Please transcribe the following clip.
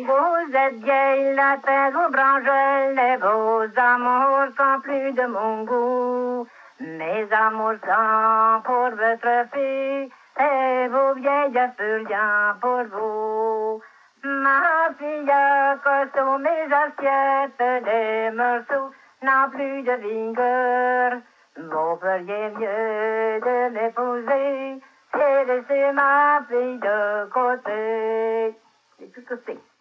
Vous êtes vieille, la tête vous branche, les beaux amours sont plus de mon goût. Mes amours sont pour votre fille, et vos vieilles plus rien pour vous. Ma fille a costaud mes assiettes, des morceaux n'a plus de vigueur. Vous feriez mieux de m'épouser et laisser ma fille de côté. C'est tout ce que c'est.